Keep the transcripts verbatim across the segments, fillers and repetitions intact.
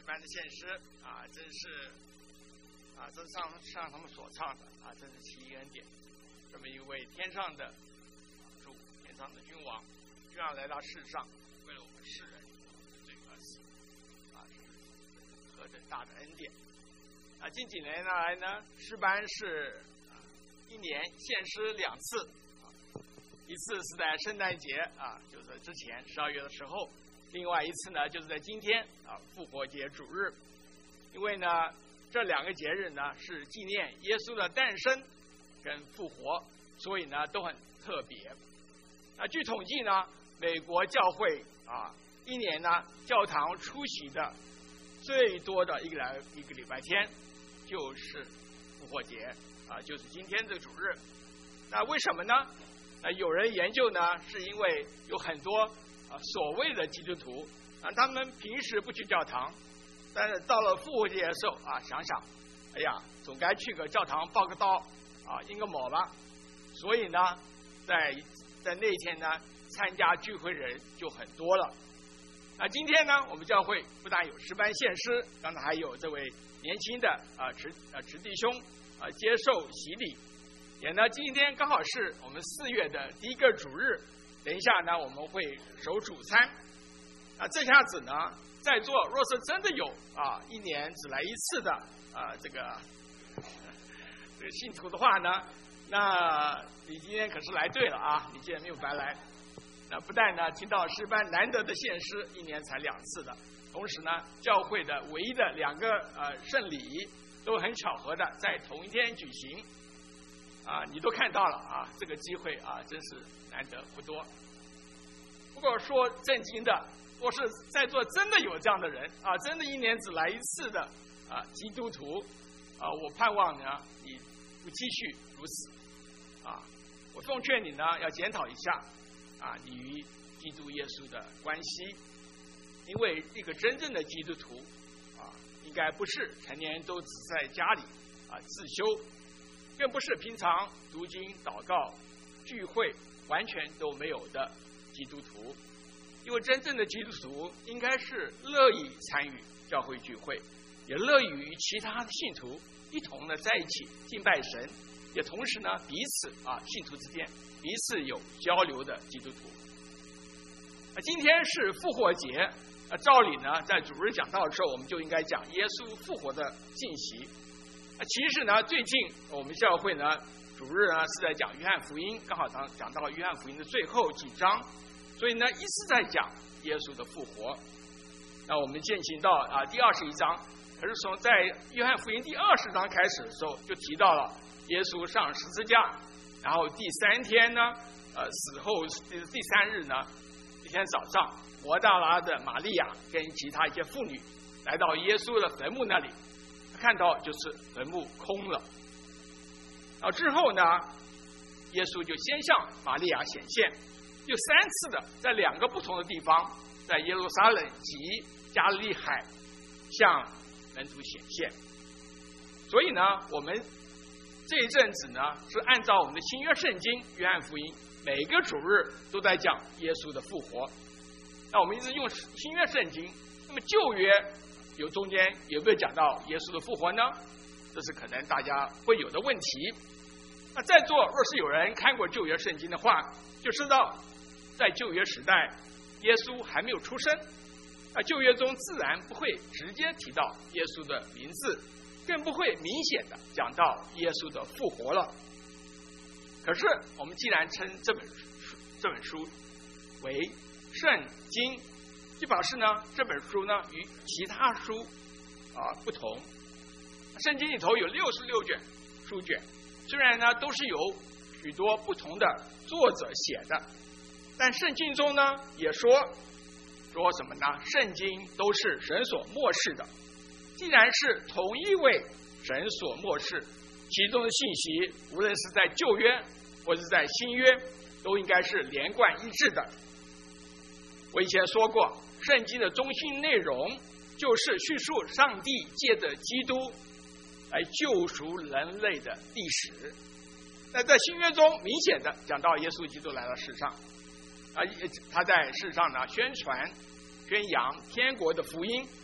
班的献诗啊，真是啊，这上上他们所唱的啊，真是奇异恩典。这么一位天上的主，天上的君王，居然来到世上，为了我们世人罪而死，啊，是何等大的恩典！啊，近几年来呢，诗班是啊一年献诗两次，啊，一次是在圣诞节啊，就是之前十二月的时候。另外一次呢，就是在今天啊，复活节主日，因为呢，这两个节日呢是纪念耶稣的诞生跟复活，所以呢都很特别。那据统计呢，美国教会啊，一年呢教堂出席的最多的一个来一个礼拜天就是复活节啊，就是今天这个主日。那为什么呢？那有人研究呢，是因为有很多。啊，所谓的基督徒啊，他们平时不去教堂，但是到了复活节的时候啊，想想，哎呀，总该去个教堂报个到啊，应个某吧。所以呢，在在那一天呢，参加聚会人就很多了。那今天呢，我们教会不但有诗班献诗，刚才还有这位年轻的啊池啊池弟兄啊接受洗礼，也呢，今天刚好是我们四月的第一个主日。等一下呢，我们会守主餐。啊，这下子呢，在座若是真的有啊，一年只来一次的啊，这个、呃、这个信徒的话呢，那你今天可是来对了啊，你今天没有白来。那不但呢，听到诗班难得的献诗，一年才两次的，同时呢，教会的唯一的两个呃圣礼都很巧合的在同一天举行。啊，你都看到了啊，这个机会啊，真是难得不多。不过说正经的，我是在座真的有这样的人啊，真的一年只来一次的啊基督徒啊，我盼望呢你不继续如此啊，我奉劝你呢要检讨一下啊你与基督耶稣的关系，因为一个真正的基督徒啊，应该不是成年都只在家里啊自修。更不是平常读经、祷告、聚会完全都没有的基督徒，因为真正的基督徒应该是乐意参与教会聚会，也乐意与其他的信徒一同的在一起敬拜神，也同时呢彼此啊信徒之间彼此有交流的基督徒。啊，今天是复活节，啊，照理呢在主日讲道的时候，我们就应该讲耶稣复活的信息。其实呢，最近我们教会呢，主日呢是在讲约翰福音，刚好讲讲到约翰福音的最后几章，所以呢一直在讲耶稣的复活。那我们进行到啊第二十一章，可是从在约翰福音第二十章开始的时候，就提到了耶稣上十字架，然后第三天呢，呃死后第三日呢，一天早上，摩大拉的玛利亚跟其他一些妇女来到耶稣的坟墓那里。看到就是坟墓空了，啊之后呢，耶稣就先向玛利亚显现，就三次的在两个不同的地方，在耶路撒冷及加利利海向门徒显现。所以呢，我们这一阵子呢是按照我们的新约圣经约翰福音，每个主日都在讲耶稣的复活。那我们一直用新约圣经，那么旧约。有中间有没有讲到耶稣的复活呢？这是可能大家会有的问题。那在座若是有人看过旧约圣经的话，就知道在旧约时代，耶稣还没有出生，啊，旧约中自然不会直接提到耶稣的名字，更不会明显的讲到耶稣的复活了。可是我们既然称这本书这本书为圣经，就表示呢，这本书呢与其他书啊不同。圣经里头有六十六卷书卷，虽然呢都是由许多不同的作者写的，但圣经中呢也说说什么呢？圣经都是神所默示的。既然是同一位神所默示，其中的信息无论是在旧约或是在新约，都应该是连贯一致的。我以前说过，圣经的中心内容就是叙述上帝借着基督来救赎人类的历史。那在新约中明显的讲到耶稣基督来到世上，啊，他在世上呢宣传宣扬天国的福音，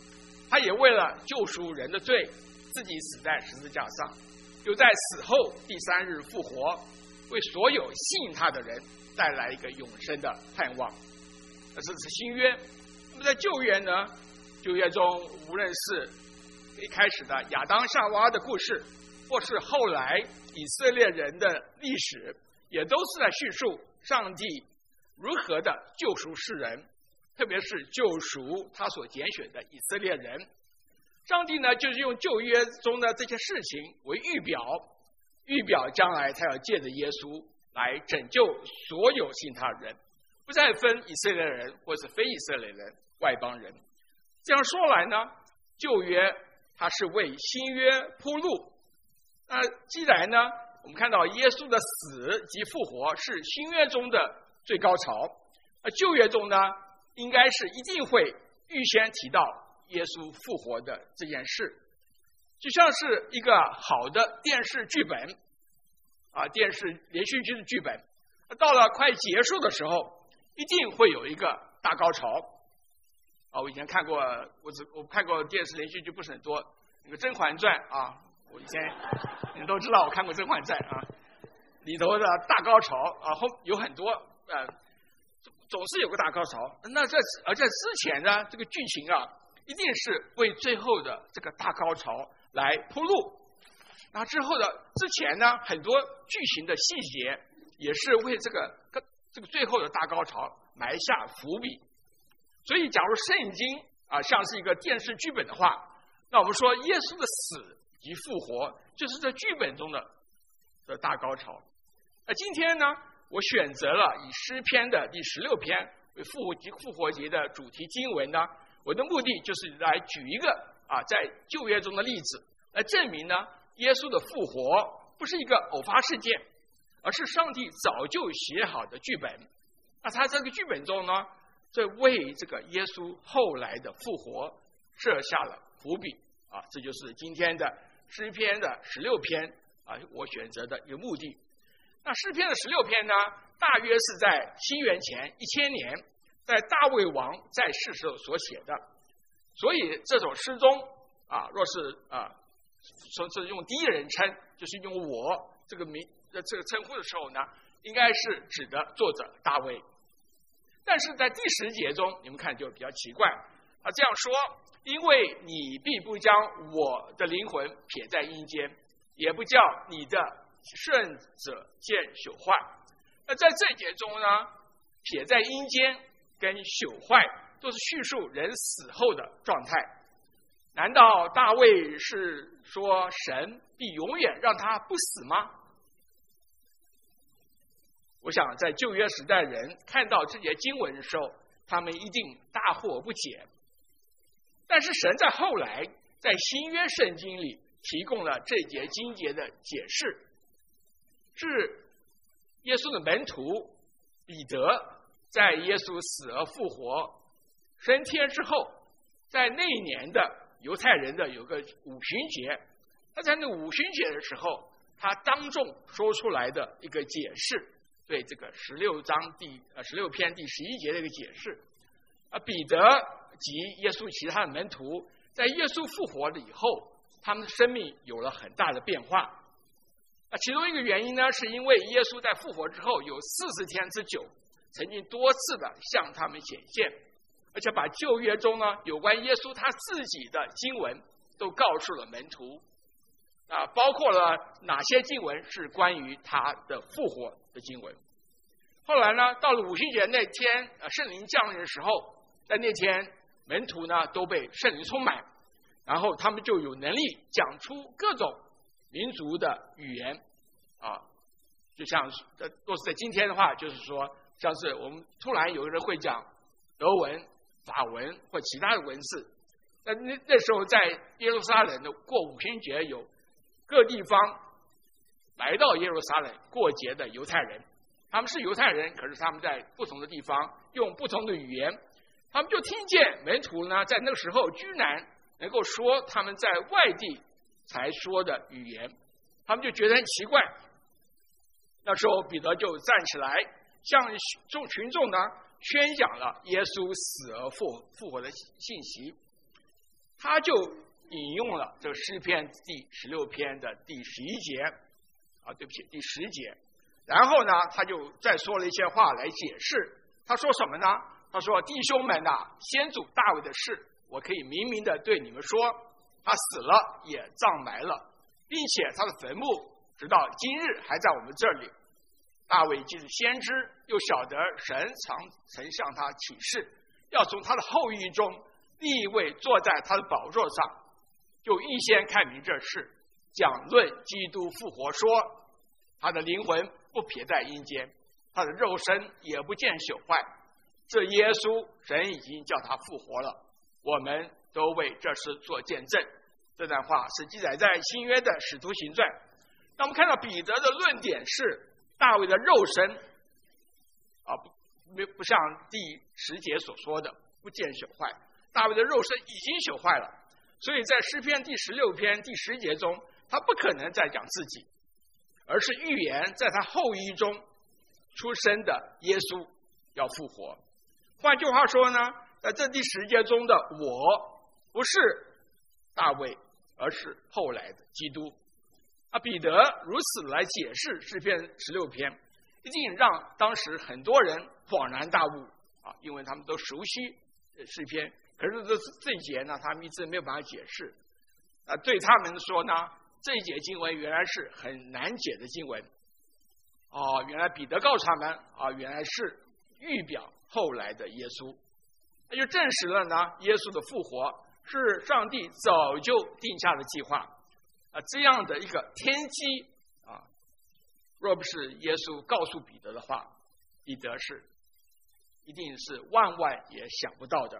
他也为了救赎人的罪，自己死在十字架上，又在死后第三日复活，为所有信他的人带来一个永生的盼望。这是新约。那么在旧约呢，旧约中无论是一开始的亚当夏娃的故事，或是后来以色列人的历史，也都是在叙述上帝如何的救赎世人，特别是救赎他所拣选的以色列人。上帝呢，就是用旧约中的这些事情为预表，预表将来他要借着耶稣来拯救所有信他人，不再分以色列人或是非以色列人、外邦人。这样说来呢，旧约它是为新约铺路。那既然呢，我们看到耶稣的死及复活是新约中的最高潮，而旧约中呢，应该是一定会预先提到耶稣复活的这件事，就像是一个好的电视剧本啊，电视连续剧的剧本，到了快结束的时候，一定会有一个大高潮啊！我以前看过，我只我看过电视连续剧不是很多，那个《甄嬛传》啊，我以前你们都知道，我看过《甄嬛传》啊，里头的大高潮啊，后有很多呃，总是有个大高潮。那这而在之前呢，这个剧情啊，一定是为最后的这个大高潮来铺路。那之后的之前呢，很多剧情的细节也是为这个这个最后的大高潮埋下伏笔。所以，假如圣经啊像是一个电视剧本的话，那我们说耶稣的死及复活就是这剧本中的的大高潮。那今天呢，我选择了以诗篇的第十六篇为复活节复活节的主题经文呢，我的目的就是来举一个啊在旧约中的例子，来证明呢耶稣的复活不是一个偶发事件，而是上帝早就写好的剧本。那他这个剧本中呢，这为这个耶稣后来的复活设下了伏笔啊，这就是今天的诗篇的十六篇啊，我选择的一个目的。那诗篇的十六篇呢，大约是在西元前一千年，在大卫王在世时候所写的。所以这首诗中啊，若是啊说是用第一人称，就是用我这个名的这个称呼的时候呢，应该是指的作者大卫。但是在第十节中，你们看就比较奇怪啊，这样说，因为你必不将我的灵魂撇在阴间，也不叫你的圣者见朽坏。那在这节中呢，撇在阴间跟朽坏都是叙述人死后的状态。难道大卫是说神必永远让他不死吗？我想在旧约时代人看到这节经文的时候，他们一定大惑不解。但是神在后来在新约圣经里提供了这节经节的解释，是耶稣的门徒彼得在耶稣死而复活升天之后，在那一年的犹太人的有个五旬节，他在那五旬节的时候，他当众说出来的一个解释，对这个十六章第呃十六篇第十一节的一个解释啊，彼得及耶稣其他的门徒，在耶稣复活了以后，他们的生命有了很大的变化。啊，其中一个原因呢，是因为耶稣在复活之后有四十天之久，曾经多次的向他们显现，而且把旧约中呢有关耶稣他自己的经文都告诉了门徒啊，包括了哪些经文是关于他的复活的经文。后来呢，到了五旬节那天，呃，圣灵降临的时候，在那天门徒呢都被圣灵充满，然后他们就有能力讲出各种民族的语言啊，就像呃，若是在今天的话，就是说，像是我们突然有个人会讲德文、法文或其他的文字，那那那时候在耶路撒冷的过五旬节，有各地方来到耶路撒冷过节的犹太人，他们是犹太人，可是他们在不同的地方用不同的语言，他们就听见门徒呢在那个时候居然能够说他们在外地才说的语言，他们就觉得很奇怪。那时候彼得就站起来向众群众呢宣讲了耶稣死而复复活的信息。 他就引用了这个诗篇第十六篇的第十一节啊，对不起，第十节。然后呢，他就再说了一些话来解释。他说什么呢？他说：“弟兄们呐、啊，先祖大卫的事，我可以明明的对你们说，他死了也葬埋了，并且他的坟墓直到今日还在我们这里。大卫既是先知，又晓得神常曾向他启示，要从他的后裔中立一位坐在他的宝座上，就预先看明这事，讲论基督复活，说他的灵魂不撇在阴间，他的肉身也不见朽坏。这耶稣，神已经叫他复活了，我们都为这事做见证。”这段话是记载在新约的使徒行传。那我们看到彼得的论点是，大卫的肉身啊，不不像第十节所说的不见朽坏，大卫的肉身已经朽坏了，所以在诗篇第十六篇第十节中，他不可能再讲自己，而是预言在他后裔中出生的耶稣要复活。换句话说呢，在这第十节中的我不是大卫，而是后来的基督。啊，彼得如此来解释诗篇十六篇，一定让当时很多人恍然大悟啊，因为他们都熟悉诗篇，可是这这一节呢，他们一直没有办法解释。啊，对他们说呢，这一节经文原来是很难解的经文。哦，原来彼得告诉他们啊，原来是预表后来的耶稣，那就证实了呢，耶稣的复活是上帝早就定下的计划啊，这样的一个天机啊，若不是耶稣告诉彼得的话，彼得是一定是万万也想不到的。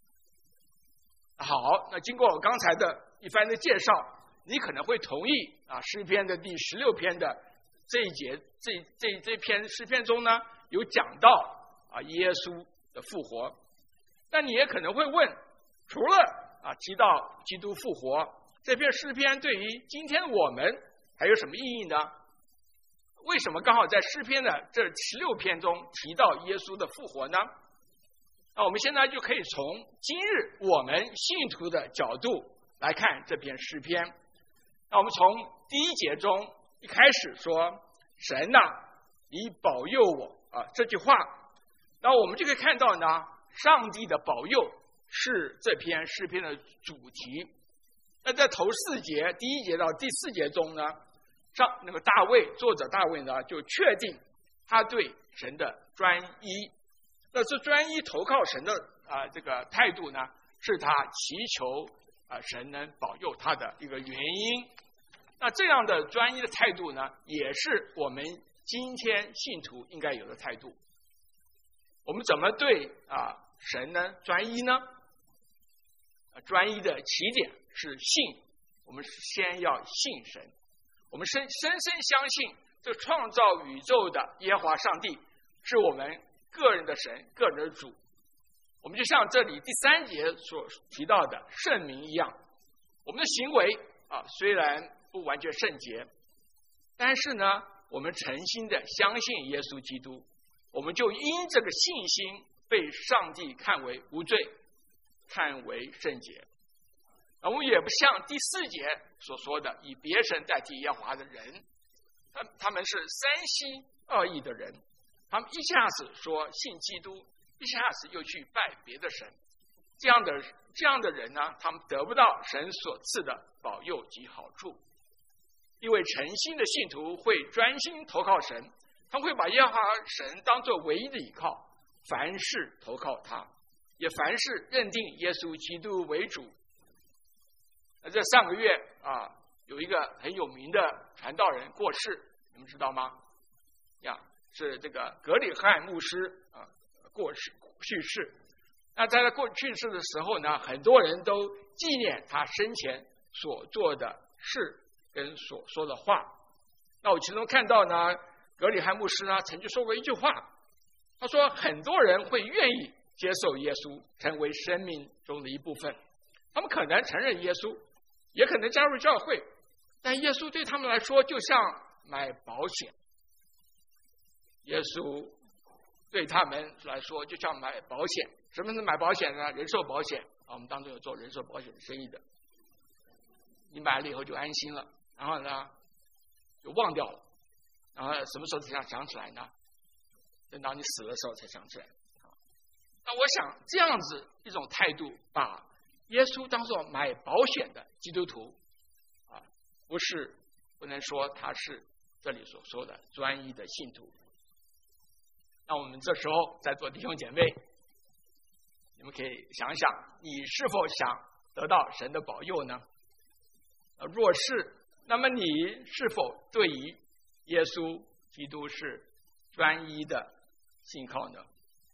好，那经过我刚才的一番的介绍，你可能会同意啊，诗篇的第十六篇的这一节，这这这篇诗篇中呢，有讲到啊耶稣的复活。但你也可能会问，除了啊提到基督复活，这篇诗篇对于今天我们还有什么意义呢？为什么刚好在诗篇的这十六篇中提到耶稣的复活呢？那我们现在就可以从今日我们信徒的角度来看这篇诗篇。那我们从第一节中一开始说，神呐、啊，你保佑我啊这句话，那我们就可以看到呢，上帝的保佑是这篇诗篇的主题。那在头四节，第一节到第四节中呢，上那个大卫作者大卫呢，就确定他对神的专一。那这专一投靠神的啊、呃、这个态度呢，是他祈求啊、呃、神能保佑他的一个原因。那这样的专一的态度呢，也是我们今天信徒应该有的态度。我们怎么对啊、呃、神呢专一呢？啊、专一的起点是信，我们先要信神，我们深深深相信这创造宇宙的耶和华上帝是我们个人的神，个人的主。我们就像这里第三节所提到的圣名一样，我们的行为啊虽然不完全圣洁，但是呢，我们诚心的相信耶稣基督，我们就因这个信心被上帝看为无罪，看为圣洁。我们也不像第四节所说的以别神代替耶和华的人，他他们是三心二意的人，他们一下子说信基督，一下子又去拜别的神，这样的这样的人呢，他们得不到神所赐的保佑及好处。因为诚心的信徒会专心投靠神，他们会把耶和华神当作唯一的依靠，凡事投靠他，也凡事认定耶稣基督为主。这上个月啊，有一个很有名的传道人过世，你们知道吗？呀，是这个格里汉牧师啊过世去世。那在他过去世的时候呢，很多人都纪念他生前所做的事跟所说的话。那我其中看到呢，格里汉牧师呢曾经说过一句话，他说很多人会愿意接受耶稣，成为生命中的一部分，他们可能承认耶稣，也可能加入教会，但耶稣对他们来说就像买保险。耶稣对他们来说就像买保险。什么是买保险呢？人寿保险啊，我们当中有做人寿保险生意的，你买了以后就安心了，然后呢就忘掉了，然后什么时候才想想起来呢？等到你死的时候才想起来。那我想这样子一种态度，把耶稣当作买保险的基督徒啊，不是不能说他是这里所说的专一的信徒。那我们这时候在座弟兄姐妹，你们可以想想，你是否想得到神的保佑呢？若是，那么你是否对于耶稣基督是专一的信靠呢？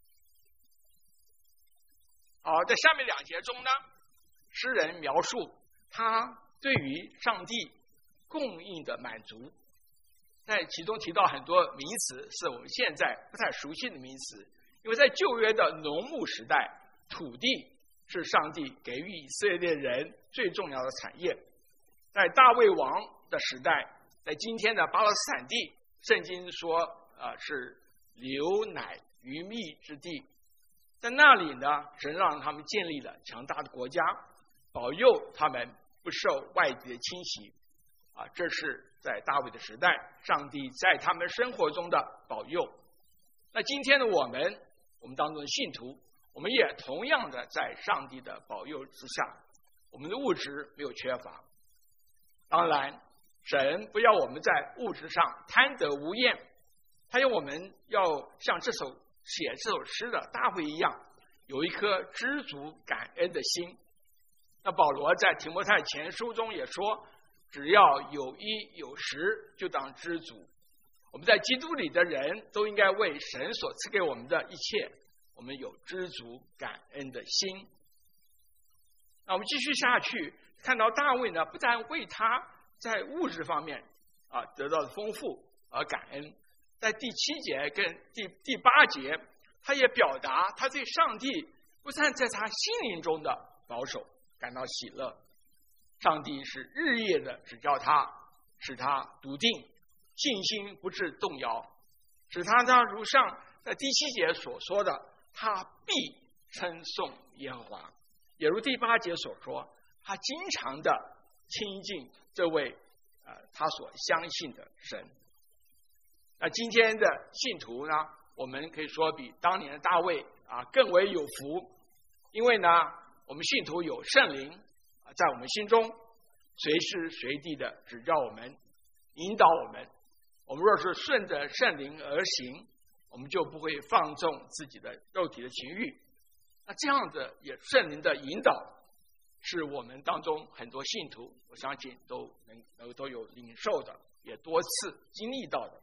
好，在下面两节中呢，诗人描述他对于上帝供应的满足，在其中提到很多名词是我们现在不太熟悉的名词，因为在旧约的农牧时代，土地是上帝给予以色列人最重要的产业。在大卫王的时代，在今天的巴勒斯坦地，圣经说呃是流奶与蜜之地，在那里呢，神让他们建立了强大的国家，保佑他们不受外敌的侵袭啊，这是在大卫的时代，上帝在他们生活中的保佑。那今天的我们，我们当中的信徒，我们也同样的在上帝的保佑之下，我们的物质没有缺乏。当然，神不要我们在物质上贪得无厌，他要我们要像这首写这首诗的大卫一样，有一颗知足感恩的心。那保罗在提摩太前书中也说，只要有衣有食，就当知足。我们在基督里的人都应该为神所赐给我们的一切，我们有知足感恩的心。那我们继续下去，看到大卫呢，不但为他在物质方面啊得到的丰富而感恩，在第七节跟第第八节，他也表达他对上帝不但在他心灵中的保守感到喜乐，上帝是日夜的指教他，使他笃定，信心不致动摇，使他呢如上在第七节所说的，他必称颂耶和华，也如第八节所说，他经常的亲近这位呃他所相信的神。那今天的信徒呢，我们可以说比当年的大卫啊更为有福，因为呢我们信徒有圣灵在我们心中随时随地的指教我们，引导我们。我们若是顺着圣灵而行，我们就不会放纵自己的肉体的情欲。那这样的也圣灵的引导，是我们当中很多信徒，我相信都能都有领受的，也多次经历到的。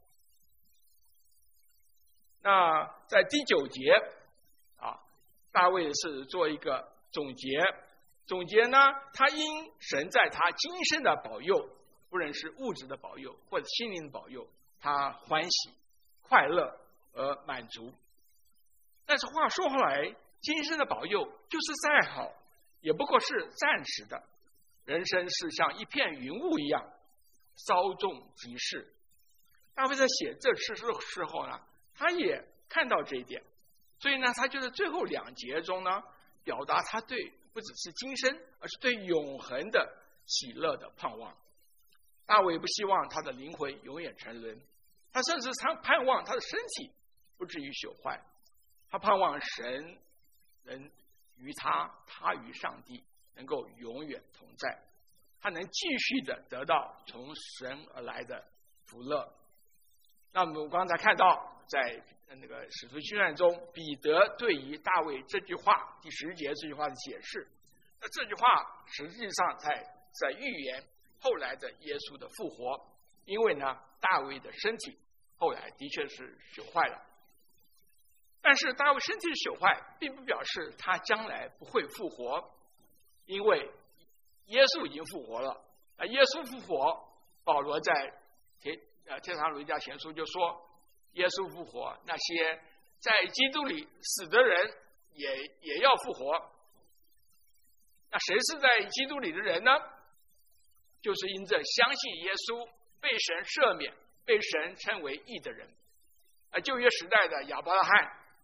那在第九节啊，大卫是做一个总结，总结呢，他因神在他今生的保佑，不论是物质的保佑或者心灵的保佑，他欢喜、快乐而满足。但是话说回来，今生的保佑就是再好，也不过是暂时的。人生是像一片云雾一样，稍纵即逝。大卫在写这诗的时候呢，他也看到这一点，所以呢，他就在最后两节中呢，表达他对不只是今生，而是对永恒的喜乐的盼望。大卫不希望他的灵魂永远沉沦，他甚至他盼望他的身体不至于朽坏，他盼望神能与他，他与上帝能够永远同在，他能继续的得到从神而来的福乐。那么我们刚才看到，在那个使徒行传中，彼得对于大卫这句话第十节这句话的解释，那这句话实际上在在预言后来的耶稣的复活，因为呢，大卫的身体后来的确是朽坏了，但是大卫身体的朽坏，并不表示他将来不会复活，因为耶稣已经复活了。啊，耶稣复活，保罗在帖呃帖撒罗尼迦前书就说，耶稣复活，那些在基督里死的人也也要复活。那谁是在基督里的人呢？就是因着相信耶稣，被神赦免，被神称为义的人。啊，旧约时代的亚伯拉罕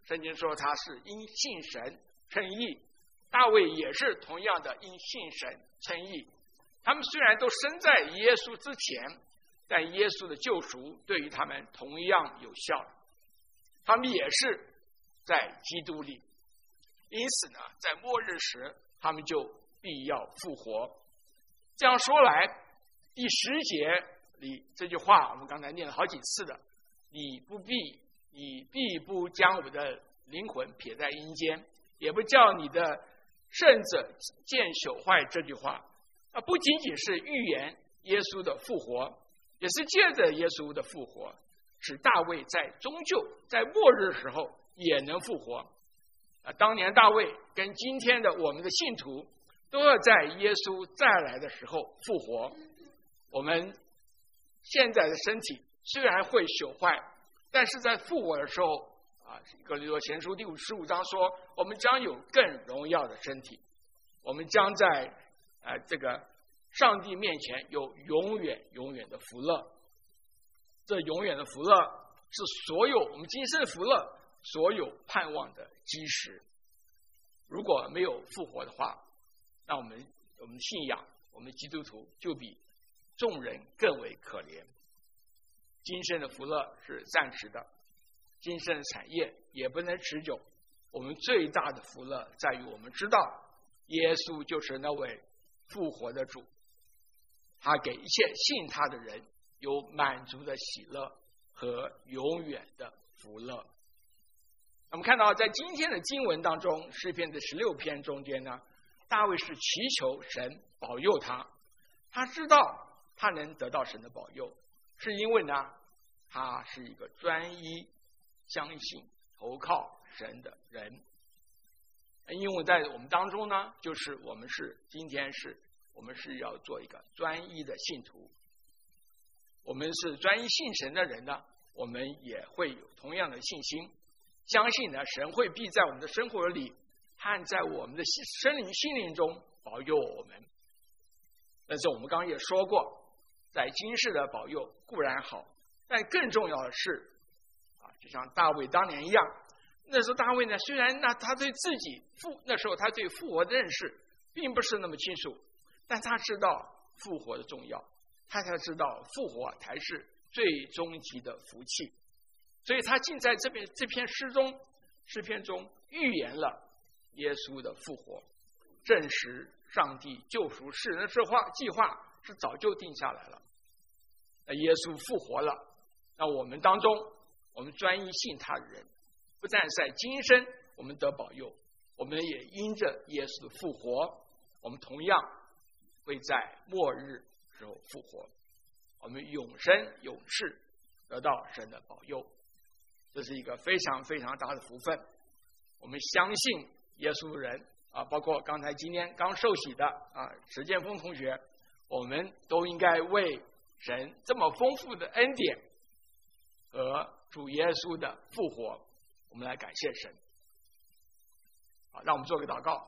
圣经说他是因信神称义，大卫也是同样的因信神称义。他们虽然都生在耶稣之前，但耶稣的救赎对于他们同样有效，他们也是在基督里。因此呢，在末日时他们就必要复活。这样说来，第十节里这句话我们刚才念了好几次的，你不必你必不将我的灵魂撇在阴间，也不叫你的圣者见朽坏，这句话啊，不仅仅是预言耶稣的复活，也是借着耶稣的复活，使大卫在终究在末日的时候也能复活。啊，当年大卫跟今天的我们的信徒都要在耶稣再来的时候复活。我们现在的身体虽然会朽坏，但是在复活的时候啊，哥林多前书第五十五章说，我们将有更荣耀的身体，我们将在啊这个上帝面前有永远永远的福乐。这永远的福乐是所有我们今生的福乐所有盼望的基石。如果没有复活的话，那我们我们信仰我们基督徒就比众人更为可怜。今生的福乐是暂时的，今生的产业也不能持久。我们最大的福乐在于我们知道耶稣就是那位复活的主，他给一切信他的人有满足的喜乐和永远的福乐。我们看到在今天的经文当中，诗篇的十六篇中间呢，大卫是祈求神保佑他，他知道他能得到神的保佑，是因为呢他是一个专一相信投靠神的人。因为在我们当中呢，就是我们是今天是我们是要做一个专一的信徒，我们是专一信神的人呢，我们也会有同样的信心，相信呢神会必在我们的生活里和在我们的生灵心灵中保佑我们。但是我们刚刚也说过，在今世的保佑固然好，但更重要的是啊，就像大卫当年一样，那时候大卫呢，虽然那他对自己复那时候他对复活的认识并不是那么清楚，但他知道复活的重要，他才知道复活才是最终极的福气。所以他竟在这边这篇诗中诗篇中预言了耶稣的复活，证实上帝救赎世人的这话计划是早就定下来了。那耶稣复活了，那我们当中我们专一信他的人，不但在今生我们得保佑，我们也因着耶稣的复活，我们同样会在末日时候复活，我们永生永世得到神的保佑。这是一个非常非常大的福分。我们相信耶稣的人啊，包括刚才今天刚受洗的啊石建峰同学，我们都应该为神这么丰富的恩典和主耶稣的复活，我们来感谢神。好，让我们做个祷告。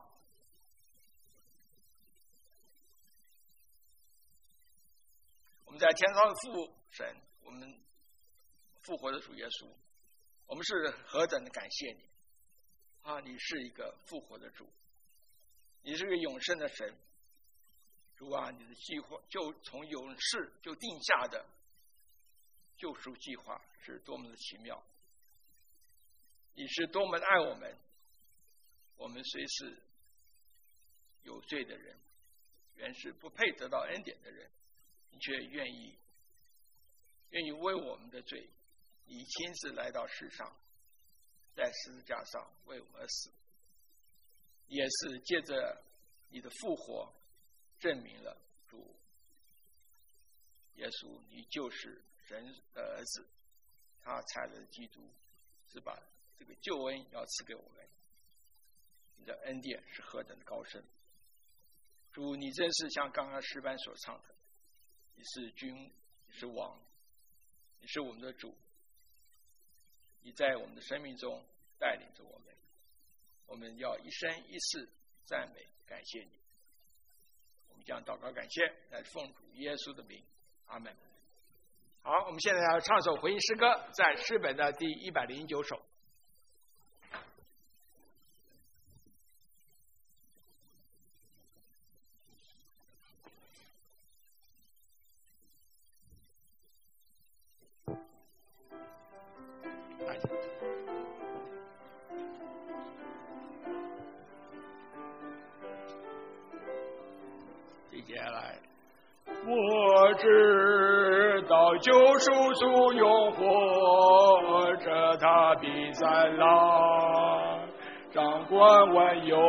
我们在天上的父神，我们复活的主耶稣，我们是何等的感谢你啊！你是一个复活的主，你是个永生的神。主啊，你的计划就从永世就定下的救赎计划是多么的奇妙，你是多么的爱我们。我们虽是有罪的人，原是不配得到恩典的人，你却愿意愿意为我们的罪，你亲自来到世上，在十字架上为我们而死，也是借着你的复活证明了主耶稣你就是神的儿子，他才了基督，是把这个救恩要赐给我们。你的恩典是何等的高深，主你真是像刚刚诗班所唱的，你是君，你是王，你是我们的主，你在我们的生命中带领着我们，我们要一生一世赞美感谢你。我们将祷告感谢来奉主耶稣的名，阿们。好，我们现在要唱首回应诗歌，在诗本的第一百零九首。 第一节来。我知道救赎主永活着，他必再来掌管万有，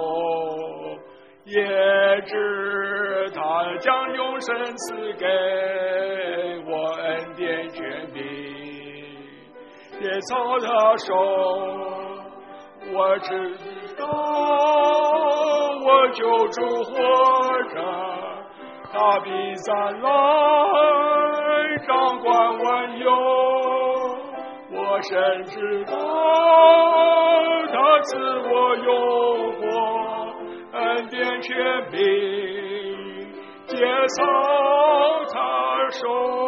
也知他将永生赐给我恩典权柄，也操他手。我知道我救主活着，他必再来掌管万有，我深知道他赐我永活恩典权柄，接操他手。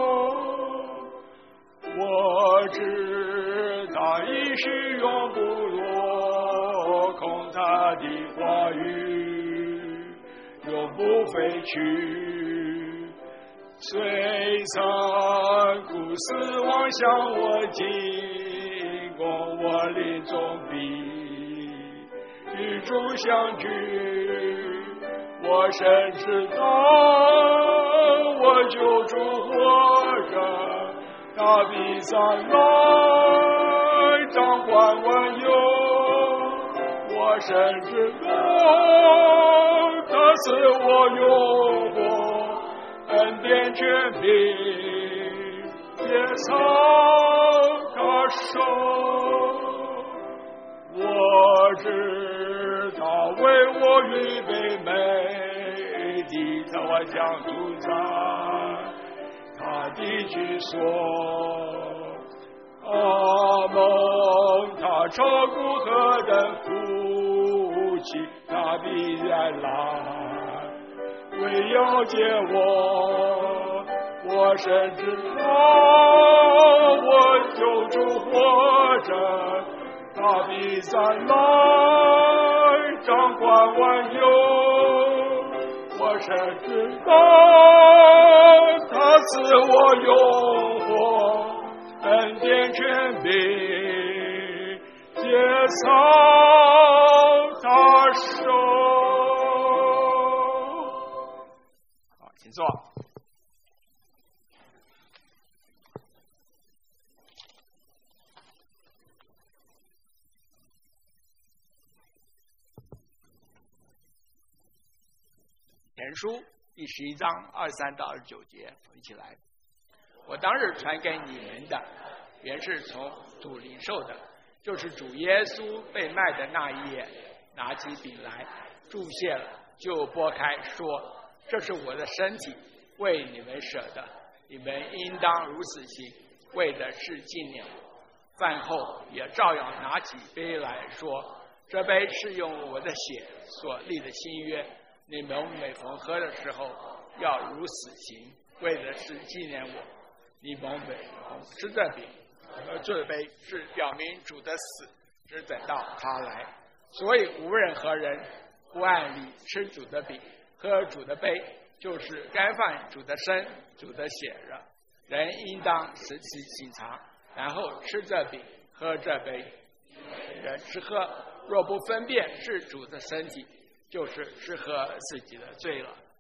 我知他应许永不落空，他的话语永不废去，虽残酷死亡向我进攻，我临终必与主相聚。我深知道我救主活着，他必再来掌管万有。我深知道他赐我永活恩典权柄，也操他手。我知道为我预备美地，他将住在他的居所。阿蒙，他照顾何等福气，他必然来为要解我。我深知道我救主活着，他必再来掌管万有。我深知道他赐我永活恩典权柄，接操他手。好，请坐。前书第十一章二十三到二十九节，一起来。我当日传给你们的，原是从主领受的，就是主耶稣被卖的那一夜，拿起饼来，祝谢了，就拨开，说：“这是我的身体，为你们舍的，你们应当如此行，为的是纪念我。”饭后也照样拿起杯来说：“这杯是用我的血所立的新约，你们每逢喝的时候，要如此行，为的是纪念我。你们每逢吃这饼喝这杯，是表明主的死，只等到他来。所以无论何人不按理吃主的饼，喝主的杯，就是干犯主的身、主的血了。人应当实其品尝，然后吃这饼，喝这杯。人吃喝，若不分辨是主的身体，就是吃喝自己的罪了。